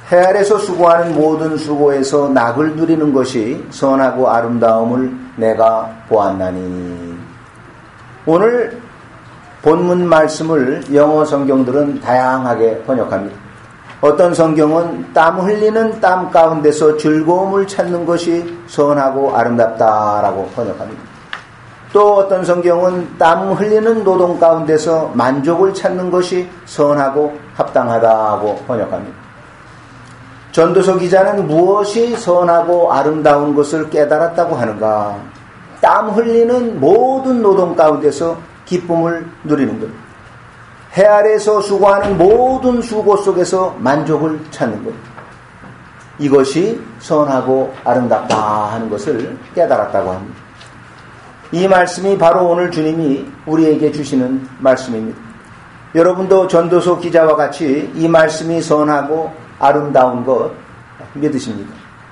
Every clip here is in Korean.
해 아래서 수고하는 모든 수고에서 낙을 누리는 것이 선하고 아름다움을 내가 보았나니. 오늘 본문 말씀을 영어 성경들은 다양하게 번역합니다. 어떤 성경은 땀 흘리는 땀 가운데서 즐거움을 찾는 것이 선하고 아름답다라고 번역합니다. 또 어떤 성경은 땀 흘리는 노동 가운데서 만족을 찾는 것이 선하고 합당하다고 번역합니다. 전도서 기자는 무엇이 선하고 아름다운 것을 깨달았다고 하는가? 땀 흘리는 모든 노동 가운데서 기쁨을 누리는 것. 해 아래서 수고하는 모든 수고 속에서 만족을 찾는 것. 이것이 선하고 아름답다 하는 것을 깨달았다고 합니다. 이 말씀이 바로 오늘 주님이 우리에게 주시는 말씀입니다. 여러분도 전도서 기자와 같이 이 말씀이 선하고 아름다운 것 믿으십니까?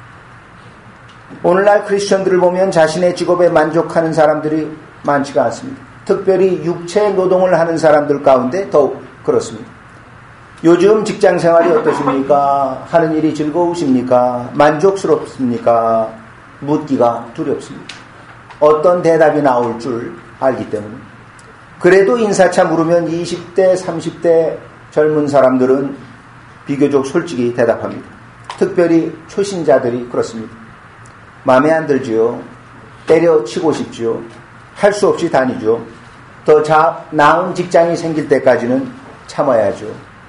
오늘날 크리스천들을 보면 자신의 직업에 만족하는 사람들이 많지가 않습니다. 특별히 육체 노동을 하는 사람들 가운데 더욱 그렇습니다. 요즘 직장 생활이 어떠십니까? 하는 일이 즐거우십니까? 만족스럽습니까? 묻기가 두렵습니다. 어떤 대답이 나올 줄 알기 때문에. 그래도 인사차 물으면 20대, 30대 젊은 사람들은 비교적 솔직히 대답합니다. 특별히 초신자들이 그렇습니다. 마음에 안 들지요. 때려치고 싶지요. 할 수 없이 다니죠. 더 나은 직장이 생길 때까지는 참아야죠.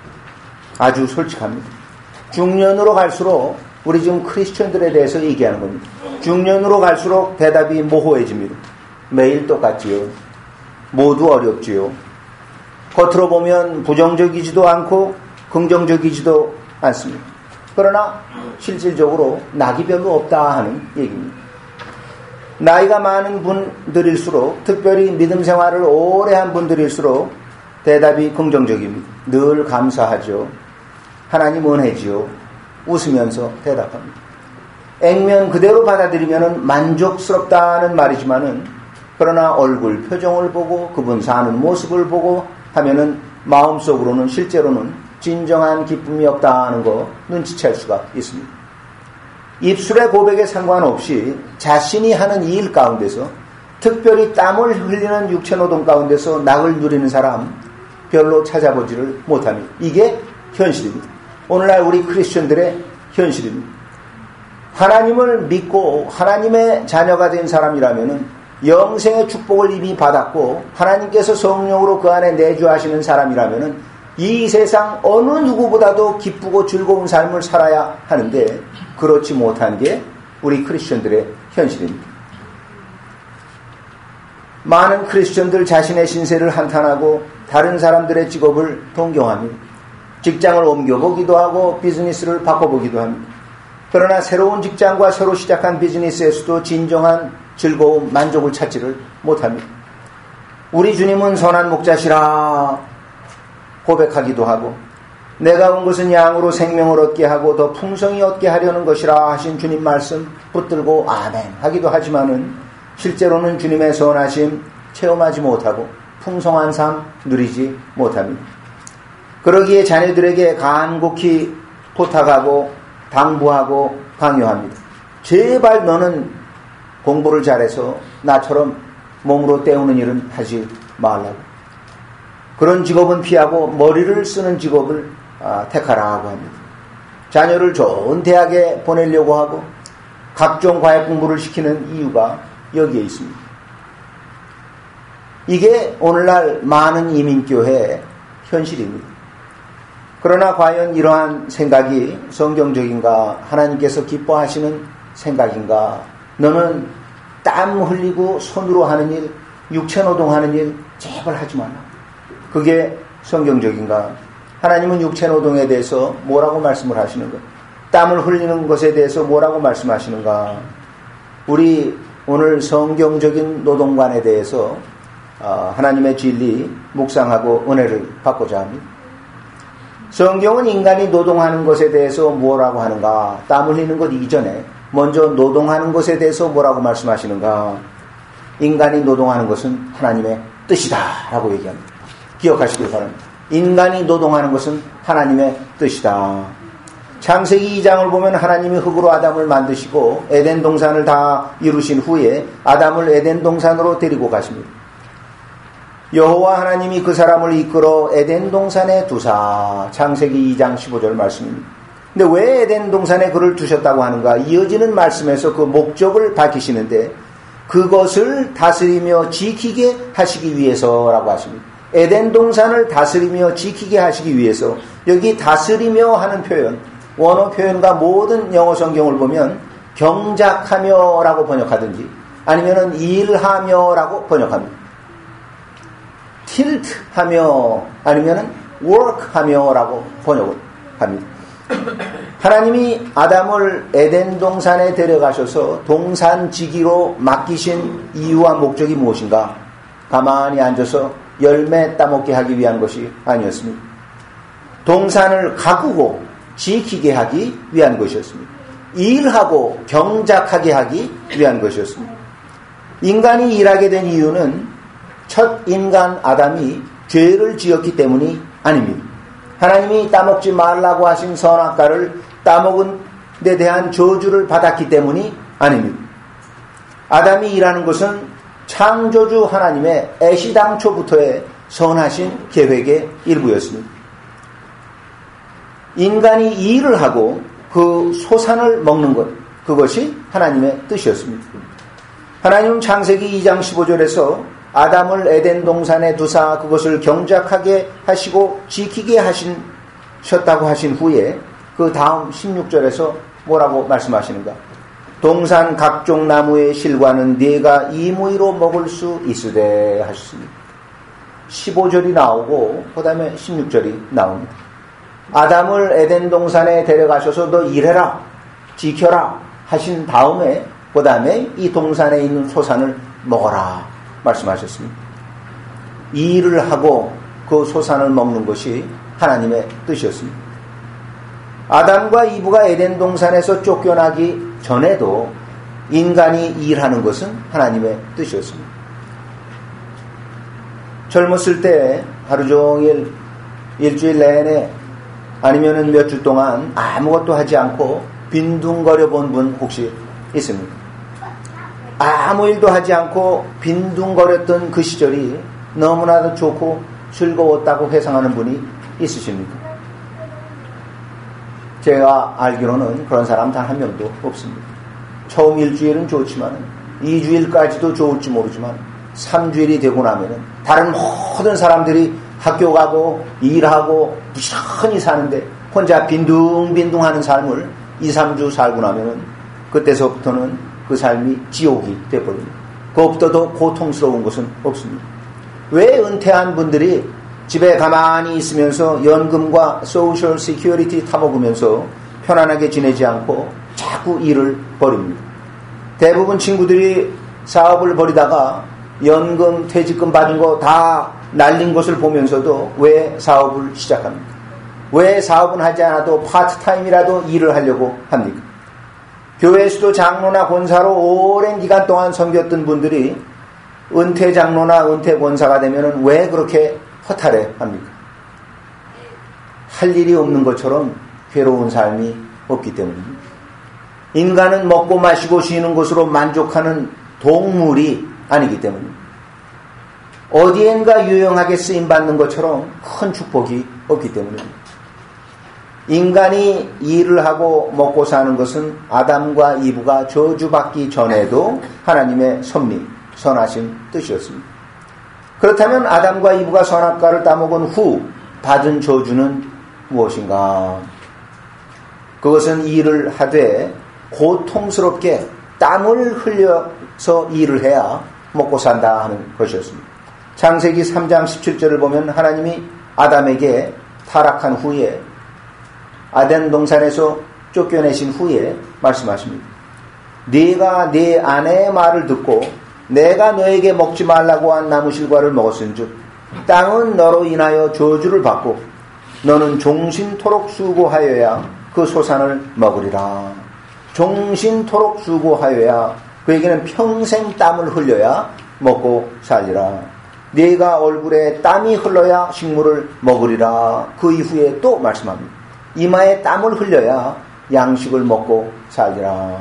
아주 솔직합니다. 중년으로 갈수록 우리 지금 크리스천들에 대해서 얘기하는 겁니다. 중년으로 갈수록 대답이 모호해집니다. 매일 똑같지요. 모두 어렵지요. 겉으로 보면 부정적이지도 않고 긍정적이지도 않습니다. 그러나 실질적으로 낙이 별로 없다 하는 얘기입니다. 나이가 많은 분들일수록, 특별히 믿음 생활을 오래 한 분들일수록 대답이 긍정적입니다. 늘 감사하죠. 하나님 은혜지요. 웃으면서 대답합니다. 액면 그대로 받아들이면 만족스럽다는 말이지만은, 그러나 얼굴 표정을 보고 그분 사는 모습을 보고 하면은 마음속으로는 실제로는 진정한 기쁨이 없다는 거 눈치챌 수가 있습니다. 입술의 고백에 상관없이 자신이 하는 일 가운데서, 특별히 땀을 흘리는 육체노동 가운데서 낙을 누리는 사람 별로 찾아보지를 못합니다. 이게 현실입니다. 오늘날 우리 크리스천들의 현실입니다. 하나님을 믿고 하나님의 자녀가 된 사람이라면 영생의 축복을 이미 받았고 하나님께서 성령으로 그 안에 내주하시는 사람이라면 이 세상 어느 누구보다도 기쁘고 즐거운 삶을 살아야 하는데, 그렇지 못한 게 우리 크리스천들의 현실입니다. 많은 크리스천들 자신의 신세를 한탄하고 다른 사람들의 직업을 동경합니다. 직장을 옮겨보기도 하고 비즈니스를 바꿔보기도 합니다. 그러나 새로운 직장과 새로 시작한 비즈니스에서도 진정한 즐거움, 만족을 찾지를 못합니다. 우리 주님은 선한 목자시라 고백하기도 하고, 내가 온 것은 양으로 생명을 얻게 하고 더 풍성히 얻게 하려는 것이라 하신 주님 말씀 붙들고 아멘 하기도 하지만은 실제로는 주님의 선하심 체험하지 못하고 풍성한 삶 누리지 못합니다. 그러기에 자녀들에게 간곡히 부탁하고 당부하고 강요합니다. 제발 너는 공부를 잘해서 나처럼 몸으로 때우는 일은 하지 말라고. 그런 직업은 피하고 머리를 쓰는 직업을 택하라고 합니다. 자녀를 좋은 대학에 보내려고 하고 각종 과외 공부를 시키는 이유가 여기에 있습니다. 이게 오늘날 많은 이민교회의 현실입니다. 그러나 과연 이러한 생각이 성경적인가? 하나님께서 기뻐하시는 생각인가? 너는 땀 흘리고 손으로 하는 일, 육체노동하는 일 제발 하지 말라. 그게 성경적인가? 하나님은 육체노동에 대해서 뭐라고 말씀을 하시는가? 땀을 흘리는 것에 대해서 뭐라고 말씀하시는가? 우리 오늘 성경적인 노동관에 대해서 하나님의 진리 묵상하고 은혜를 받고자 합니다. 성경은 인간이 노동하는 것에 대해서 뭐라고 하는가? 땀 흘리는 것 이전에 먼저 노동하는 것에 대해서 뭐라고 말씀하시는가? 인간이 노동하는 것은 하나님의 뜻이다 라고 얘기합니다. 기억하시길 바랍니다. 인간이 노동하는 것은 하나님의 뜻이다. 창세기 2장을 보면 하나님이 흙으로 아담을 만드시고 에덴 동산을 다 이루신 후에 아담을 에덴 동산으로 데리고 가십니다. 여호와 하나님이 그 사람을 이끌어 에덴 동산에 두사. 창세기 2장 15절 말씀입니다. 근데 왜 에덴 동산에 그를 두셨다고 하는가? 이어지는 말씀에서 그 목적을 밝히시는데 그것을 다스리며 지키게 하시기 위해서라고 하십니다. 에덴 동산을 다스리며 지키게 하시기 위해서. 여기 다스리며 하는 표현, 원어 표현과 모든 영어 성경을 보면 경작하며라고 번역하든지 아니면은 일하며라고 번역합니다. tilt하며 아니면은 work하며라고 번역을 합니다. 하나님이 아담을 에덴 동산에 데려가셔서 동산지기로 맡기신 이유와 목적이 무엇인가? 가만히 앉아서 열매 따먹게 하기 위한 것이 아니었습니다. 동산을 가꾸고 지키게 하기 위한 것이었습니다. 일하고 경작하게 하기 위한 것이었습니다. 인간이 일하게 된 이유는 첫 인간 아담이 죄를 지었기 때문이 아닙니다. 하나님이 따먹지 말라고 하신 선악과를 따먹은 데 대한 저주를 받았기 때문이 아닙니다. 아담이 일하는 것은 창조주 하나님의 애시당초부터의 선하신 계획의 일부였습니다. 인간이 일을 하고 그 소산을 먹는 것, 그것이 하나님의 뜻이었습니다. 하나님은 창세기 2장 15절에서 아담을 에덴 동산에 두사 그것을 경작하게 하시고 지키게 하셨다고 하신 후에 그 다음 16절에서 뭐라고 말씀하시는가? 동산 각종 나무의 실과는 네가 임의로 먹을 수 있으되 하셨습니다. 15절이 나오고 그 다음에 16절이 나옵니다. 아담을 에덴 동산에 데려가셔서 너 일해라, 지켜라 하신 다음에 그 다음에 이 동산에 있는 소산을 먹어라 말씀하셨습니다. 이 일을 하고 그 소산을 먹는 것이 하나님의 뜻이었습니다. 아담과 이브가 에덴 동산에서 쫓겨나기 전에도 인간이 일하는 것은 하나님의 뜻이었습니다. 젊었을 때 하루 종일 일주일 내내 아니면은 몇 주 동안 아무것도 하지 않고 빈둥거려 본 분 혹시 있습니까? 아무 일도 하지 않고 빈둥거렸던 그 시절이 너무나도 좋고 즐거웠다고 회상하는 분이 있으십니까? 제가 알기로는 그런 사람 단 한 명도 없습니다. 처음 일주일은 좋지만 2주일까지도 좋을지 모르지만 3주일이 되고 나면은 다른 모든 사람들이 학교 가고 일하고 부지런히 사는데 혼자 빈둥빈둥하는 삶을 2, 3주 살고 나면은 그때서부터는 그 삶이 지옥이 되어버립니다. 그것보다 더 고통스러운 것은 없습니다. 왜 은퇴한 분들이 집에 가만히 있으면서 연금과 소셜 시큐리티 타먹으면서 편안하게 지내지 않고 자꾸 일을 벌입니다. 대부분 친구들이 사업을 벌이다가 연금, 퇴직금 받은 거 다 날린 것을 보면서도 왜 사업을 시작합니까? 왜 사업은 하지 않아도 파트타임이라도 일을 하려고 합니까? 교회에서도 장로나 권사로 오랜 기간 동안 섬겼던 분들이 은퇴 장로나 은퇴 권사가 되면 왜 그렇게 허탈해 합니까? 할 일이 없는 것처럼 괴로운 삶이 없기 때문입니다. 인간은 먹고 마시고 쉬는 것으로 만족하는 동물이 아니기 때문입니다. 어디엔가 유용하게 쓰임받는 것처럼 큰 축복이 없기 때문입니다. 인간이 일을 하고 먹고 사는 것은 아담과 이브가 저주받기 전에도 하나님의 섭리, 선하신 뜻이었습니다. 그렇다면 아담과 이브가 선악과를 따먹은 후 받은 저주는 무엇인가? 그것은 일을 하되 고통스럽게 땀을 흘려서 일을 해야 먹고 산다 하는 것이었습니다. 창세기 3장 17절을 보면 하나님이 아담에게 타락한 후에 아덴 동산에서 쫓겨내신 후에 말씀하십니다. 네가 네 아내의 말을 듣고 내가 너에게 먹지 말라고 한 나무 실과를 먹었은즉 땅은 너로 인하여 저주를 받고 너는 종신토록 수고하여야 그 소산을 먹으리라. 종신토록 수고하여야, 그에게는 평생 땀을 흘려야 먹고 살리라. 네가 얼굴에 땀이 흘러야 식물을 먹으리라. 그 이후에 또 말씀합니다. 이마에 땀을 흘려야 양식을 먹고 살리라.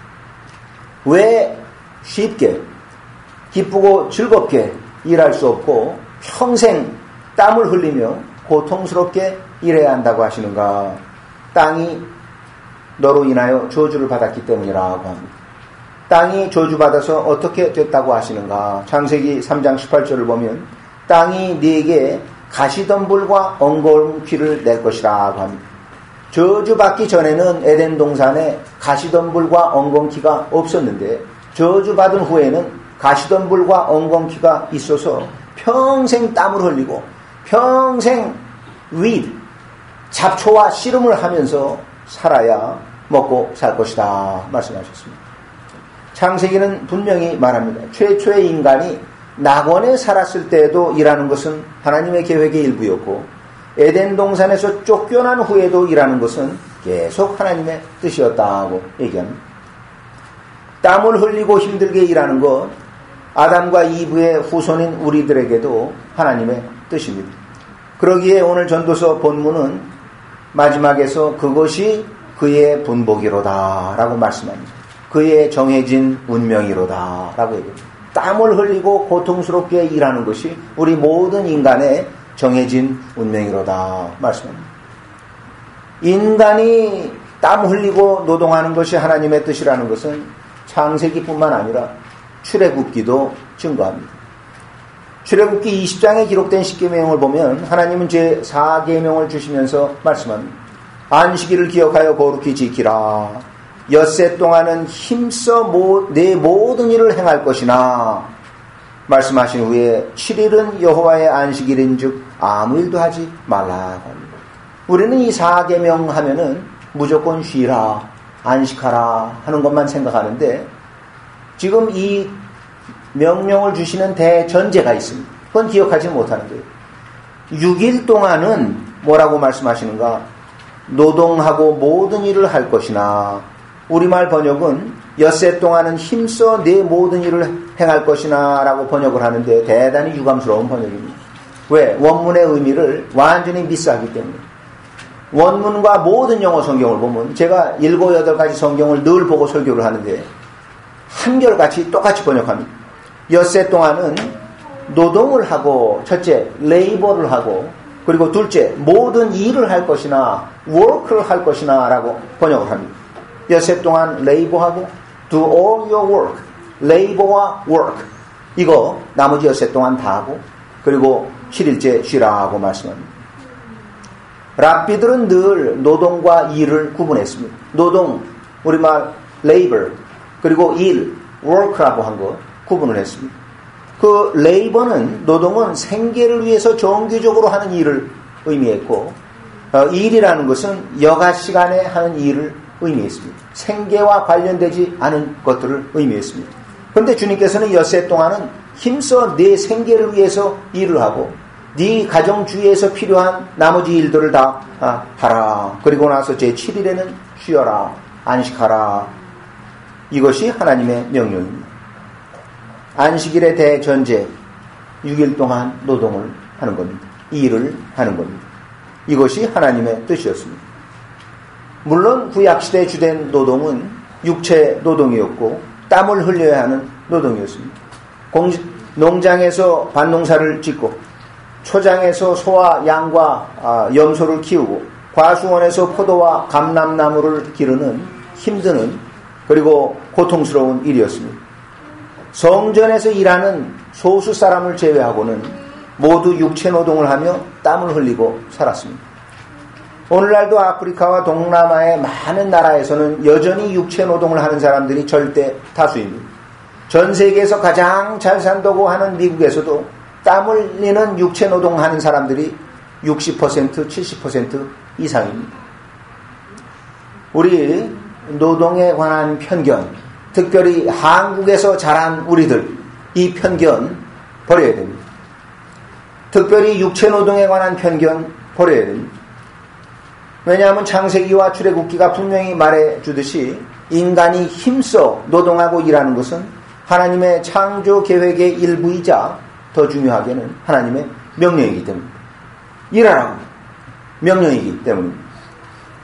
왜 쉽게 기쁘고 즐겁게 일할 수 없고 평생 땀을 흘리며 고통스럽게 일해야 한다고 하시는가? 땅이 너로 인하여 저주를 받았기 때문이라고 합니다. 땅이 저주받아서 어떻게 됐다고 하시는가? 창세기 3장 18절을 보면 땅이 네게 가시덤불과 엉겅퀴를 낼 것이라고 합니다. 저주받기 전에는 에덴 동산에 가시덤불과 엉겅퀴가 없었는데 저주받은 후에는 가시덤불과 엉겅퀴가 있어서 평생 땀을 흘리고 평생 잡초와 씨름을 하면서 살아야 먹고 살 것이다 말씀하셨습니다. 창세기는 분명히 말합니다. 최초의 인간이 낙원에 살았을 때에도 일하는 것은 하나님의 계획의 일부였고 에덴 동산에서 쫓겨난 후에도 일하는 것은 계속 하나님의 뜻이었다고 얘기합니다. 땀을 흘리고 힘들게 일하는 것, 아담과 이브의 후손인 우리들에게도 하나님의 뜻입니다. 그러기에 오늘 전도서 본문은 마지막에서 그것이 그의 분복이로다 라고 말씀합니다. 그의 정해진 운명이로다 라고 얘기합니다. 땀을 흘리고 고통스럽게 일하는 것이 우리 모든 인간의 정해진 운명이로다 말씀합니다. 인간이 땀 흘리고 노동하는 것이 하나님의 뜻이라는 것은 창세기뿐만 아니라 출애굽기도 증거합니다. 출애굽기 20장에 기록된 10계명을 보면 하나님은 제4계명을 주시면서 말씀합니다. 안식일을 기억하여 거룩히 지키라. 엿새 동안은 힘써 내 모든 일을 행할 것이나 말씀하신 후에 7일은 여호와의 안식일인즉 아무 일도 하지 말라 합니다. 우리는 이 4계명 하면은 무조건 쉬라, 안식하라 하는 것만 생각하는데 지금 이 명령을 주시는 대전제가 있습니다. 그건 기억하지 못하는 거예요. 6일 동안은 뭐라고 말씀하시는가? 노동하고 모든 일을 할 것이나 우리말 번역은 엿새 동안은 힘써 내 모든 일을 행할 것이나 라고 번역을 하는데 대단히 유감스러운 번역입니다. 왜? 원문의 의미를 완전히 미스하기 때문에. 원문과 모든 영어 성경을 보면 제가 7, 8가지 성경을 늘 보고 설교를 하는데 한결같이 똑같이 번역합니다. 엿새 동안은 노동을 하고 첫째, 레이버를 하고 그리고 둘째, 모든 일을 할 것이나 work를 할 것이나 라고 번역을 합니다. 엿새 동안 레이버하고 do all your work, 레이버와 work 이거 나머지 엿새 동안 다 하고 그리고 7일째 쉬라고 말씀합니다. 랍비들은 늘 노동과 일을 구분했습니다. 노동, 우리말 labor, 그리고 일, work라고 한 거 구분을 했습니다. 그 레이버는 노동은 생계를 위해서 정기적으로 하는 일을 의미했고 일이라는 것은 여가 시간에 하는 일을 의미했습니다. 생계와 관련되지 않은 것들을 의미했습니다. 그런데 주님께서는 엿새 동안은 힘써 내 생계를 위해서 일을 하고 네 가정주의에서 필요한 나머지 일들을 다 하라. 그리고 나서 제7일에는 쉬어라. 안식하라. 이것이 하나님의 명령입니다. 안식일의 대전제 6일 동안 노동을 하는 겁니다. 일을 하는 겁니다. 이것이 하나님의 뜻이었습니다. 물론 구약시대에 주된 노동은 육체 노동이었고 땀을 흘려야 하는 노동이었습니다. 농장에서 밭농사를 짓고 초장에서 소와 양과 염소를 키우고 과수원에서 포도와 감람나무를 기르는 힘드는 그리고 고통스러운 일이었습니다. 성전에서 일하는 소수 사람을 제외하고는 모두 육체 노동을 하며 땀을 흘리고 살았습니다. 오늘날도 아프리카와 동남아의 많은 나라에서는 여전히 육체 노동을 하는 사람들이 절대 다수입니다. 전 세계에서 가장 잘 산다고 하는 미국에서도 땀 흘리는 육체 노동하는 사람들이 60%, 70% 이상입니다. 우리 노동에 관한 편견, 특별히 한국에서 자란 우리들, 이 편견 버려야 됩니다. 특별히 육체 노동에 관한 편견 버려야 됩니다. 왜냐하면 창세기와 출애굽기가 분명히 말해주듯이 인간이 힘써 노동하고 일하는 것은 하나님의 창조 계획의 일부이자 더 중요하게는 하나님의 명령이기 때문입니다. 일하라고 명령이기 때문입니다.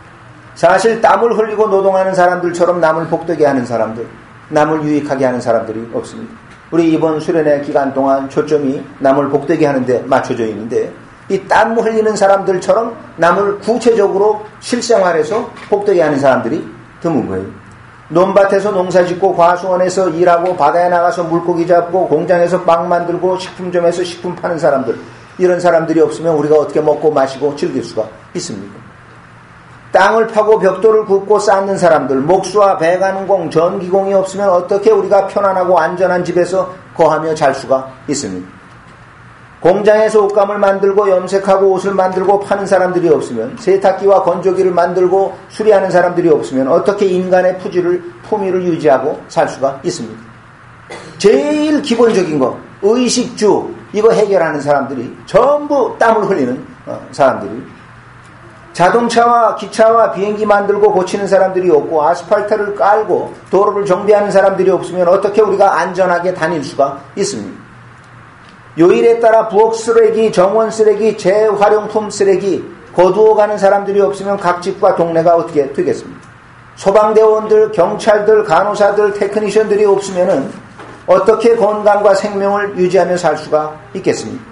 사실 땀을 흘리고 노동하는 사람들처럼 남을 복되게 하는 사람들, 남을 유익하게 하는 사람들이 없습니다. 우리 이번 수련회 기간 동안 초점이 남을 복되게 하는 데 맞춰져 있는데 이 땀 흘리는 사람들처럼 남을 구체적으로 실생활에서 복되게 하는 사람들이 드문 거예요. 논밭에서 농사짓고 과수원에서 일하고 바다에 나가서 물고기 잡고 공장에서 빵 만들고 식품점에서 식품 파는 사람들, 이런 사람들이 없으면 우리가 어떻게 먹고 마시고 즐길 수가 있습니까? 땅을 파고 벽돌을 굽고 쌓는 사람들, 목수와 배관공, 전기공이 없으면 어떻게 우리가 편안하고 안전한 집에서 거하며 잘 수가 있습니까? 공장에서 옷감을 만들고 염색하고 옷을 만들고 파는 사람들이 없으면, 세탁기와 건조기를 만들고 수리하는 사람들이 없으면 어떻게 인간의 품위를 유지하고 살 수가 있습니까? 제일 기본적인 거, 의식주, 이거 해결하는 사람들이 전부 땀을 흘리는 사람들이, 자동차와 기차와 비행기 만들고 고치는 사람들이 없고 아스팔트를 깔고 도로를 정비하는 사람들이 없으면 어떻게 우리가 안전하게 다닐 수가 있습니까? 요일에 따라 부엌 쓰레기, 정원 쓰레기, 재활용품 쓰레기 거두어가는 사람들이 없으면 각 집과 동네가 어떻게 되겠습니까? 소방대원들, 경찰들, 간호사들, 테크니션들이 없으면 어떻게 건강과 생명을 유지하며 살 수가 있겠습니까?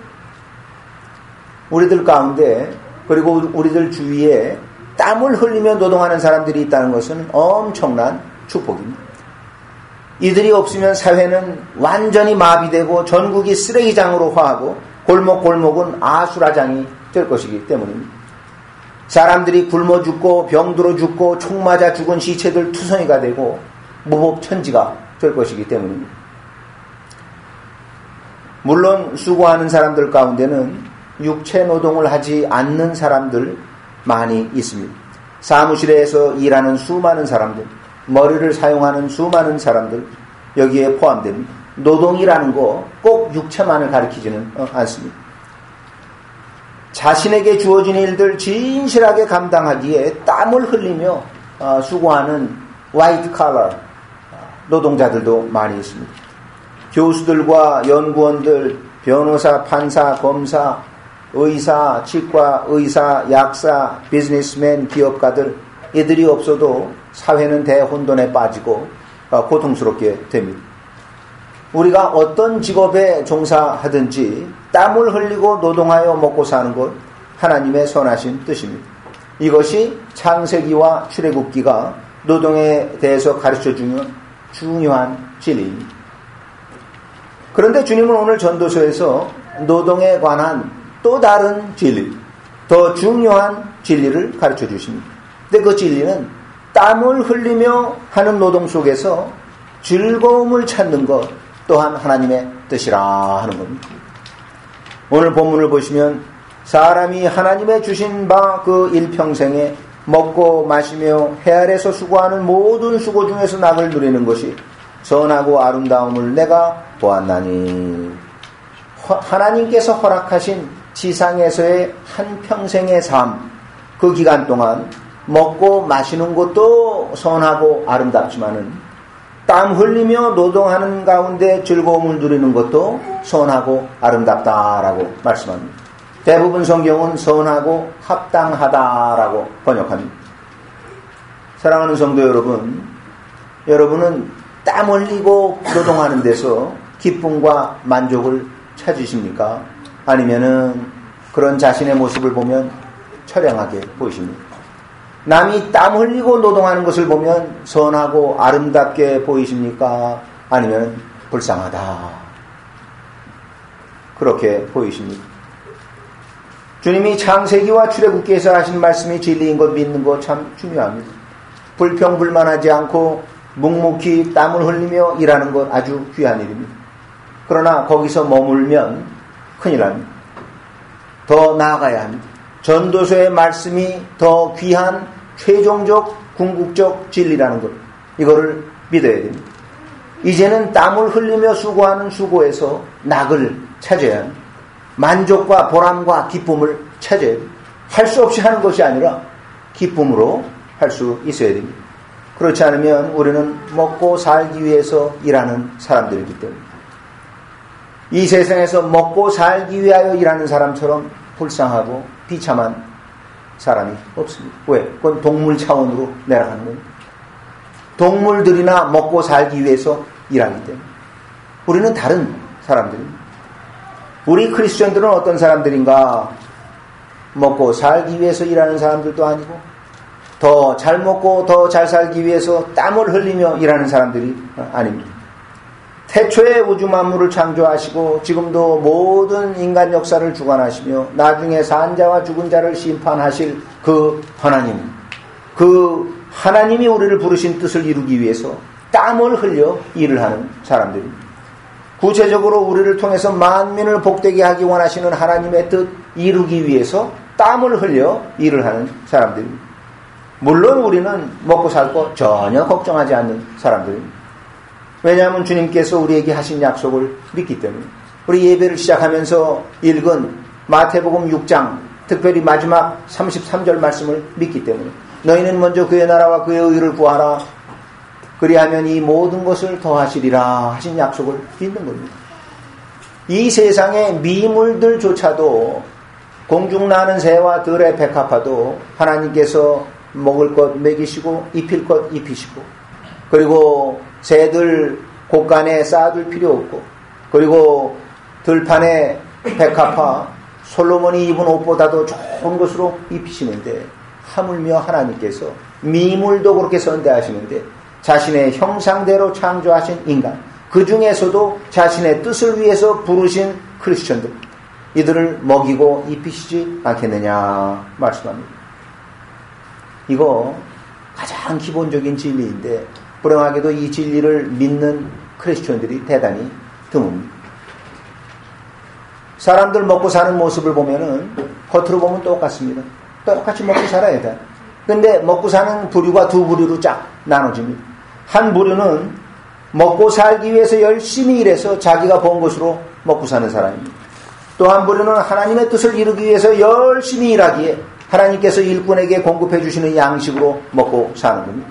우리들 가운데 그리고 우리들 주위에 땀을 흘리며 노동하는 사람들이 있다는 것은 엄청난 축복입니다. 이들이 없으면 사회는 완전히 마비되고 전국이 쓰레기장으로 화하고 골목골목은 아수라장이 될 것이기 때문입니다. 사람들이 굶어 죽고 병들어 죽고 총 맞아 죽은 시체들 투성이가 되고 무법천지가 될 것이기 때문입니다. 물론 수고하는 사람들 가운데는 육체 노동을 하지 않는 사람들 많이 있습니다. 사무실에서 일하는 수많은 사람들, 머리를 사용하는 수많은 사람들 여기에 포함됩니다. 노동이라는 거 꼭 육체만을 가리키지는 않습니다. 자신에게 주어진 일들 진실하게 감당하기에 땀을 흘리며 수고하는 화이트 칼라 노동자들도 많이 있습니다. 교수들과 연구원들, 변호사, 판사, 검사, 의사, 치과 의사, 약사, 비즈니스맨, 기업가들, 이들이 없어도 사회는 대혼돈에 빠지고 고통스럽게 됩니다. 우리가 어떤 직업에 종사하든지 땀을 흘리고 노동하여 먹고 사는 것, 하나님의 선하신 뜻입니다. 이것이 창세기와 출애굽기가 노동에 대해서 가르쳐주는 중요한 진리입니다. 그런데 주님은 오늘 전도서에서 노동에 관한 또 다른 진리, 더 중요한 진리를 가르쳐 주십니다. 근데 그 진리는 땀을 흘리며 하는 노동 속에서 즐거움을 찾는 것 또한 하나님의 뜻이라 하는 겁니다. 오늘 본문을 보시면 사람이 하나님의 주신 바 그 일평생에 먹고 마시며 해 아래서 수고하는 모든 수고 중에서 낙을 누리는 것이 선하고 아름다움을 내가 보았나니, 하나님께서 허락하신 지상에서의 한평생의 삶, 그 기간 동안 먹고 마시는 것도 선하고 아름답지만은 땀 흘리며 노동하는 가운데 즐거움을 누리는 것도 선하고 아름답다라고 말씀합니다. 대부분 성경은 선하고 합당하다라고 번역합니다. 사랑하는 성도 여러분, 여러분은 땀 흘리고 노동하는 데서 기쁨과 만족을 찾으십니까? 아니면은 그런 자신의 모습을 보면 처량하게 보이십니까? 남이 땀 흘리고 노동하는 것을 보면 선하고 아름답게 보이십니까? 아니면 불쌍하다, 그렇게 보이십니까? 주님이 창세기와 출애굽기에서 하신 말씀이 진리인 것 믿는 것 참 중요합니다. 불평불만하지 않고 묵묵히 땀을 흘리며 일하는 것 아주 귀한 일입니다. 그러나 거기서 머물면 큰일 납니다. 더 나아가야 합니다. 전도서의 말씀이 더 귀한 최종적 궁극적 진리라는 것, 이거를 믿어야 됩니다. 이제는 땀을 흘리며 수고하는 수고에서 낙을 찾아야 합니다. 만족과 보람과 기쁨을 찾아야 됩니다. 할 수 없이 하는 것이 아니라 기쁨으로 할 수 있어야 됩니다. 그렇지 않으면 우리는 먹고 살기 위해서 일하는 사람들이기 때문에 이 세상에서 먹고 살기 위하여 일하는 사람처럼 불쌍하고 비참한 사람이 없습니다. 왜? 그건 동물 차원으로 내려가는 겁니다. 동물들이나 먹고 살기 위해서 일하기 때문에. 우리는 다른 사람들입니다. 우리 크리스천들은 어떤 사람들인가? 먹고 살기 위해서 일하는 사람들도 아니고, 더 잘 먹고 더 잘 살기 위해서 땀을 흘리며 일하는 사람들이 아닙니다. 태초에 우주 만물을 창조하시고 지금도 모든 인간 역사를 주관하시며 나중에 산 자와 죽은 자를 심판하실 그 하나님, 그 하나님이 우리를 부르신 뜻을 이루기 위해서 땀을 흘려 일을 하는 사람들입니다. 구체적으로 우리를 통해서 만민을 복되게 하기 원하시는 하나님의 뜻 이루기 위해서 땀을 흘려 일을 하는 사람들입니다. 물론 우리는 먹고 살고 전혀 걱정하지 않는 사람들입니다. 왜냐하면 주님께서 우리에게 하신 약속을 믿기 때문에. 우리 예배를 시작하면서 읽은 마태복음 6장, 특별히 마지막 33절 말씀을 믿기 때문에 너희는 먼저 그의 나라와 그의 의를 구하라. 그리하면 이 모든 것을 더하시리라 하신 약속을 믿는 겁니다. 이 세상의 미물들조차도 공중 나는 새와 들의 백합화도 하나님께서 먹을 것 먹이시고 입힐 것 입히시고, 그리고 새들 곳간에 쌓아둘 필요 없고, 그리고 들판에 백합화 솔로몬이 입은 옷보다도 좋은 것으로 입히시는데, 하물며 하나님께서 미물도 그렇게 선대하시는데 자신의 형상대로 창조하신 인간, 그 중에서도 자신의 뜻을 위해서 부르신 크리스천들, 이들을 먹이고 입히시지 않겠느냐 말씀합니다. 이거 가장 기본적인 진리인데 불행하게도 이 진리를 믿는 크리스천들이 대단히 드뭅니다. 사람들 먹고 사는 모습을 보면은 겉으로 보면 똑같습니다. 똑같이 먹고 살아야 돼. 근데 먹고 사는 부류가 두 부류로 쫙 나눠집니다. 한 부류는 먹고 살기 위해서 열심히 일해서 자기가 번 것으로 먹고 사는 사람입니다. 또 한 부류는 하나님의 뜻을 이루기 위해서 열심히 일하기에 하나님께서 일꾼에게 공급해 주시는 양식으로 먹고 사는 겁니다.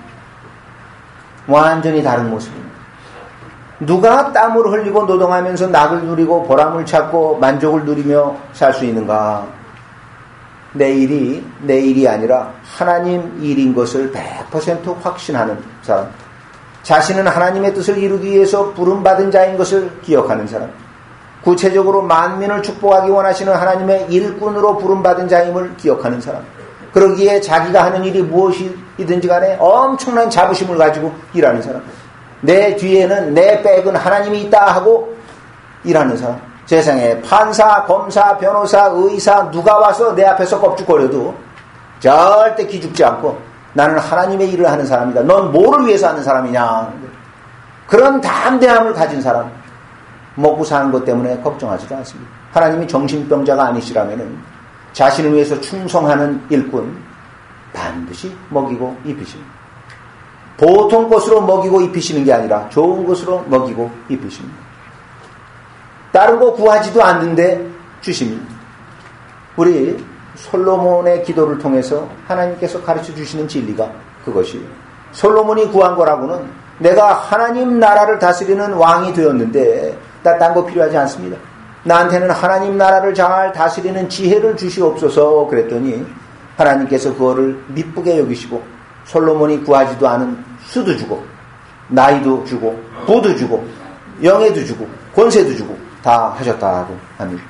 완전히 다른 모습입니다. 누가 땀을 흘리고 노동하면서 낙을 누리고 보람을 찾고 만족을 누리며 살 수 있는가? 내 일이 내 일이 아니라 하나님 일인 것을 100% 확신하는 사람, 자신은 하나님의 뜻을 이루기 위해서 부름받은 자인 것을 기억하는 사람, 구체적으로 만민을 축복하기 원하시는 하나님의 일꾼으로 부름받은 자임을 기억하는 사람, 그러기에 자기가 하는 일이 무엇이든지 간에 엄청난 자부심을 가지고 일하는 사람, 내 뒤에는 내 백은 하나님이 있다 하고 일하는 사람. 세상에 판사, 검사, 변호사, 의사 누가 와서 내 앞에서 껍죽거려도 절대 기죽지 않고 나는 하나님의 일을 하는 사람이다. 넌 뭐를 위해서 하는 사람이냐. 그런 담대함을 가진 사람. 먹고 사는 것 때문에 걱정하지도 않습니다. 하나님이 정신병자가 아니시라면은 자신을 위해서 충성하는 일꾼 반드시 먹이고 입히십니다. 보통 것으로 먹이고 입히시는 게 아니라 좋은 것으로 먹이고 입히십니다. 다른 거 구하지도 않는데 주십니다. 우리 솔로몬의 기도를 통해서 하나님께서 가르쳐 주시는 진리가 그것이에요. 솔로몬이 구한 거라고는 내가 하나님 나라를 다스리는 왕이 되었는데 나 딴 거 필요하지 않습니다. 나한테는 하나님 나라를 잘 다스리는 지혜를 주시옵소서 그랬더니 하나님께서 그거를 미쁘게 여기시고 솔로몬이 구하지도 않은 수도 주고 나이도 주고 부도 주고 영예도 주고 권세도 주고 다 하셨다고 합니다.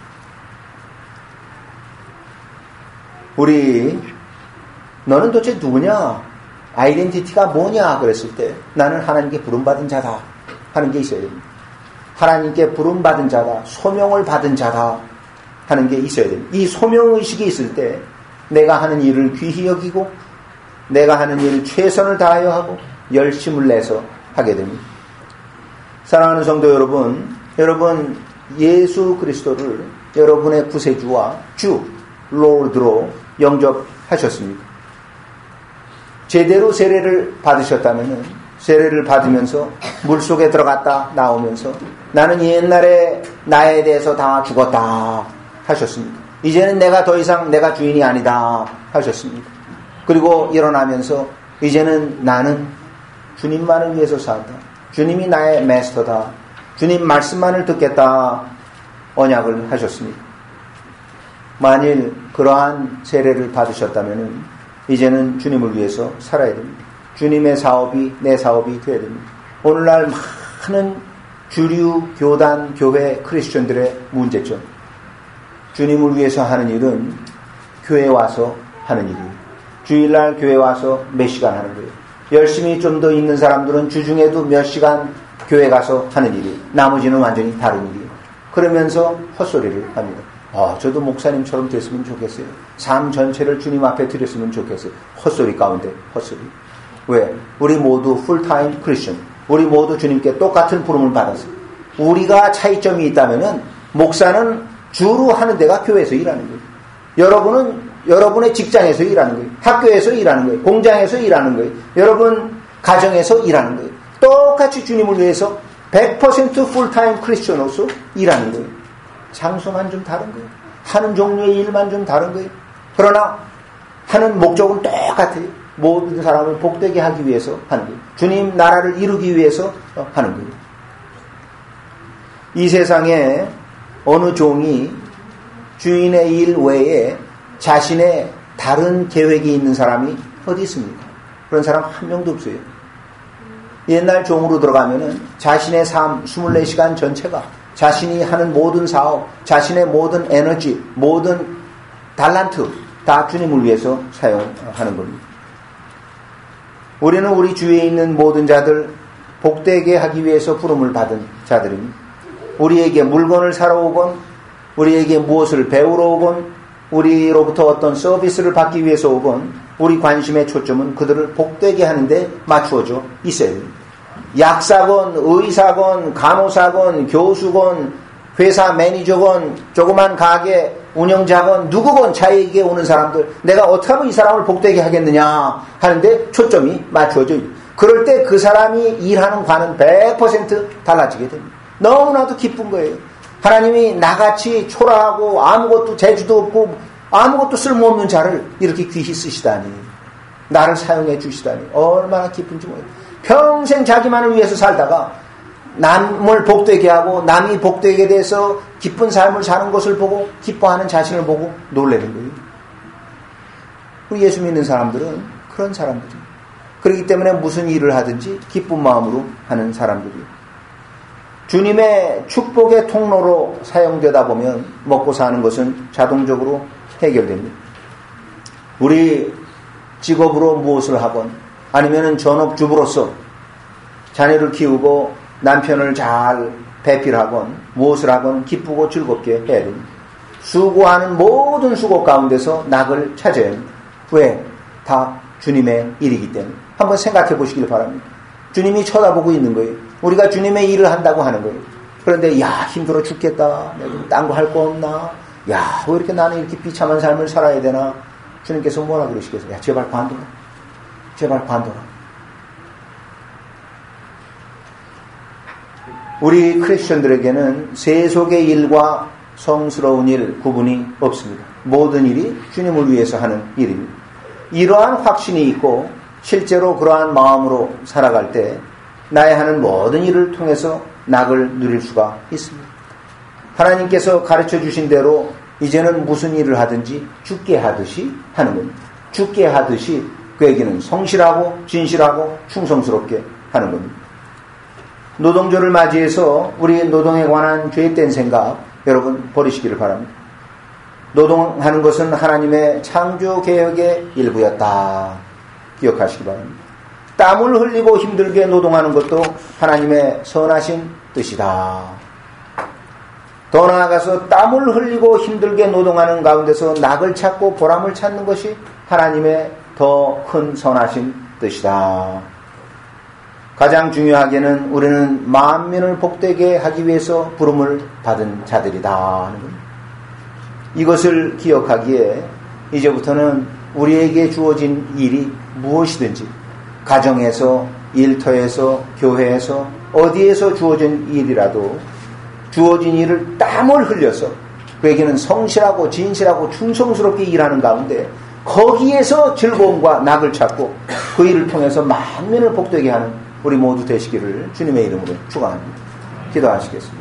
우리 너는 도대체 누구냐? 아이덴티티가 뭐냐? 그랬을 때 나는 하나님께 부름받은 자다 하는 게 있어야 됩니다. 하나님께 부름받은 자다, 소명을 받은 자다 하는 게 있어야 됩니다. 이 소명의식이 있을 때 내가 하는 일을 귀히 여기고 내가 하는 일 최선을 다하여 하고 열심을 내서 하게 됩니다. 사랑하는 성도 여러분, 여러분 예수 그리스도를 여러분의 구세주와 주, 롤드로 영접하셨습니까? 제대로 세례를 받으셨다면 세례를 받으면서 물속에 들어갔다 나오면서 나는 옛날에 나에 대해서 다 죽었다 하셨습니까? 이제는 내가 더 이상 내가 주인이 아니다 하셨습니까? 그리고 일어나면서 이제는 나는 주님만을 위해서 산다. 주님이 나의 마스터다. 주님 말씀만을 듣겠다. 언약을 하셨습니다. 만일 그러한 세례를 받으셨다면 이제는 주님을 위해서 살아야 됩니다. 주님의 사업이 내 사업이 되어야 됩니다. 오늘날 많은 주류 교단, 교회, 크리스천들의 문제점. 주님을 위해서 하는 일은 교회 와서 하는 일이에요. 주일날 교회 와서 몇 시간 하는 거예요. 열심히 좀 더 있는 사람들은 주중에도 몇 시간 교회 가서 하는 일이에요. 나머지는 완전히 다른 일이에요. 그러면서 헛소리를 합니다. 저도 목사님처럼 됐으면 좋겠어요. 삶 전체를 주님 앞에 드렸으면 좋겠어요. 헛소리 가운데 헛소리. 왜? 우리 모두 풀타임 크리스천. 우리 모두 주님께 똑같은 부름을 받았어요. 우리가 차이점이 있다면은 목사는 주로 하는 데가 교회에서 일하는 거예요. 여러분은 여러분의 직장에서 일하는 거예요. 학교에서 일하는 거예요. 공장에서 일하는 거예요. 여러분 가정에서 일하는 거예요. 똑같이 주님을 위해서 100% 풀타임 크리스천으로서 일하는 거예요. 장소만 좀 다른 거예요. 하는 종류의 일만 좀 다른 거예요. 그러나 하는 목적은 똑같아요. 모든 사람을 복되게 하기 위해서 하는 거예요. 주님 나라를 이루기 위해서 하는 거예요. 이 세상에 어느 종이 주인의 일 외에 자신의 다른 계획이 있는 사람이 어디 있습니까? 그런 사람 한 명도 없어요. 옛날 종으로 들어가면은 자신의 삶 24시간 전체가 자신이 하는 모든 사업, 자신의 모든 에너지, 모든 달란트 다 주님을 위해서 사용하는 겁니다. 우리는 우리 주위에 있는 모든 자들 복되게 하기 위해서 부름을 받은 자들입니다. 우리에게 물건을 사러 오건, 우리에게 무엇을 배우러 오건, 우리로부터 어떤 서비스를 받기 위해서 오건, 우리 관심의 초점은 그들을 복되게 하는데 맞추어져 있어야 됩니다. 약사건, 의사건, 간호사건, 교수건, 회사 매니저건, 조그만 가게 운영자건, 누구건 자기에게 오는 사람들, 내가 어떻게 하면 이 사람을 복되게 하겠느냐 하는데 초점이 맞추어져 있어요. 그럴 때 그 사람이 일하는 과는 100% 달라지게 됩니다. 너무나도 기쁜 거예요. 하나님이 나같이 초라하고 아무것도 재주도 없고 아무것도 쓸모없는 자를 이렇게 귀히 쓰시다니, 나를 사용해 주시다니 얼마나 기쁜지 모르겠어요. 평생 자기만을 위해서 살다가 남을 복되게 하고 남이 복되게 돼서 기쁜 삶을 사는 것을 보고 기뻐하는 자신을 보고 놀라는 거예요. 우리 예수 믿는 사람들은 그런 사람들이에요. 그렇기 때문에 무슨 일을 하든지 기쁜 마음으로 하는 사람들이에요. 주님의 축복의 통로로 사용되다 보면 먹고 사는 것은 자동적으로 해결됩니다. 우리 직업으로 무엇을 하건 아니면 전업주부로서 자녀를 키우고 남편을 잘 배필하건 무엇을 하건 기쁘고 즐겁게 해야 됩니다. 수고하는 모든 수고 가운데서 낙을 찾아야 합니다. 왜? 다 주님의 일이기 때문에. 한번 생각해 보시길 바랍니다. 주님이 쳐다보고 있는 거예요. 우리가 주님의 일을 한다고 하는 거예요. 그런데 야 힘들어 죽겠다. 내가 딴 거 할 거 없나? 야 왜 이렇게 나는 이렇게 비참한 삶을 살아야 되나? 주님께서 뭐라 그러시겠어요? 야 제발 관둬라. 제발 관둬라. 우리 크리스천들에게는 세속의 일과 성스러운 일 구분이 없습니다. 모든 일이 주님을 위해서 하는 일입니다. 이러한 확신이 있고 실제로 그러한 마음으로 살아갈 때 나의 하는 모든 일을 통해서 낙을 누릴 수가 있습니다. 하나님께서 가르쳐 주신 대로 이제는 무슨 일을 하든지 주께 하듯이 하는 겁니다. 주께 하듯이 그에게는 성실하고 진실하고 충성스럽게 하는 겁니다. 노동조를 맞이해서 우리 노동에 관한 죄된 생각 여러분 버리시기를 바랍니다. 노동하는 것은 하나님의 창조개혁의 일부였다. 기억하시기 바랍니다. 땀을 흘리고 힘들게 노동하는 것도 하나님의 선하신 뜻이다. 더 나아가서 땀을 흘리고 힘들게 노동하는 가운데서 낙을 찾고 보람을 찾는 것이 하나님의 더 큰 선하신 뜻이다. 가장 중요하게는 우리는 만민을 복되게 하기 위해서 부름을 받은 자들이다 하는 겁니다. 이것을 기억하기에 이제부터는 우리에게 주어진 일이 무엇이든지 가정에서, 일터에서, 교회에서, 어디에서 주어진 일이라도 주어진 일을 땀을 흘려서 그에게는 성실하고 진실하고 충성스럽게 일하는 가운데 거기에서 즐거움과 낙을 찾고 그 일을 통해서 만민을 복되게 하는 우리 모두 되시기를 주님의 이름으로 축원합니다. 기도하시겠습니다.